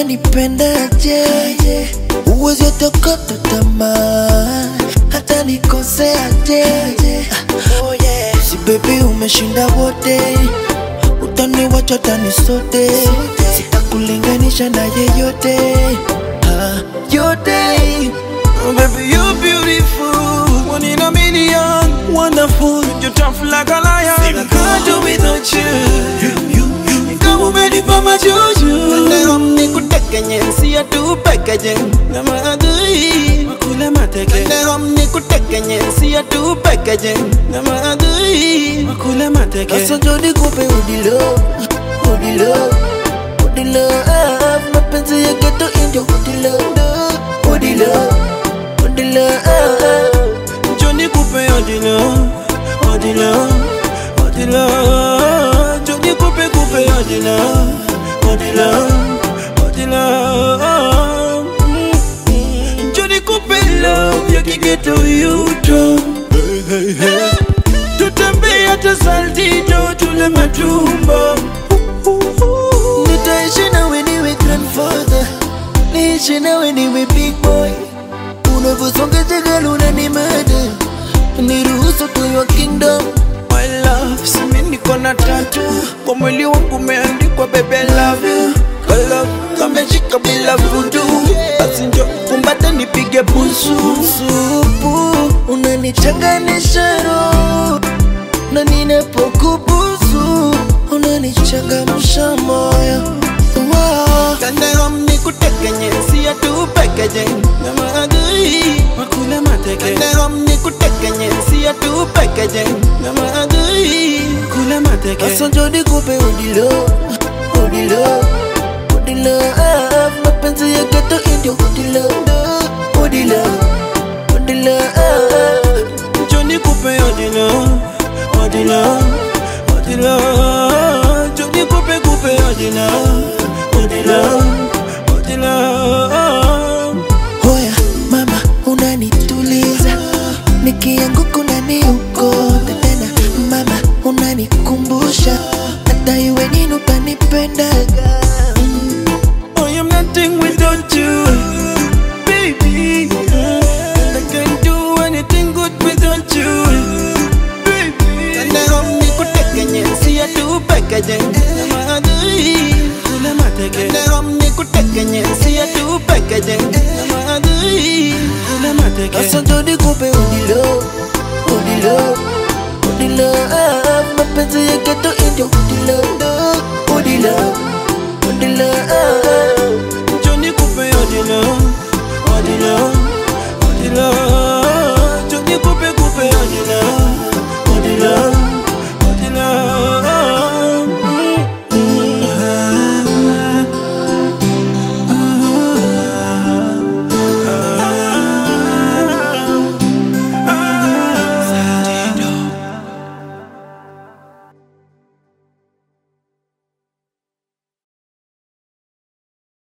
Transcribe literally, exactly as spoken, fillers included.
Unanipendaje? Uwezi otokota tamaa hata nikoseaje? Oh yeah. Si baby umeshinda wote, utaniwacha tani sote, sitakulinganisha na yeyote, ah, yote. Oh baby you're beautiful, one in a million, wonderful. You're tough like a lion, I can't do without you. You, you, you come ready for my juju. Nahom ni kutekenye, siya tu pekeje. Namadui, makule mateke. Nahom ni kutekenye, siya tu pekeje. Namadui, makule mateke. Asa jodi kupe udilo, udilo, udilo. Mapenzi ya ghetto indio udilo, udilo, udilo. Johnny kupe odilo, odilo, odilo. Johnny kupe kupe odilo, odilo, odilo. Johnny kupe love ya ghetto yuto. Hey hey hey. Tutembe hata saltito tule matumbo. Nitaishi nawe niwe grandfather, niishi nawe niwe big boy. Unavyosonga jagala unanimada, niruhusu to your kingdom. My love, simi niko na tattoo kwa mwili wangu umeandikwa baby I love you. I love kameshika bila vudu, basi njo kumbate nipige busu. Supu unanichanganisha roho, na ninapokubusu unanichangamsha moyo. Nahom ni kutekenye, siya tu pekeje. Namadui, makule mateke. Nahom ni kutekenye, siya tu pekeje. Namadui, makule mateke. Asa jodi kupe udilo, udilo, udilo. Mapenzi ya ghetto indio udilo, udilo, udilo. Johnny kupe odilo, odilo, odilo. Johnny kupe kupe odilo, odilo, odilo. Hoya mama unanituliza, nikianguka unaniokota tena. Mama unanikumbusha, hata iwe nini utanipendaga. I am nothing without you, baby. I can't do anything good without you, baby. Nahom ni kutekenye, siya tu pekeje. Namadui, kule mateke. Nahom ni kutekenye, siya tu pekeje. Namadui, kule mateke. Asa jodi kupe udilo, udilo, udilo. Mapenzi ya ghetto indio udilo.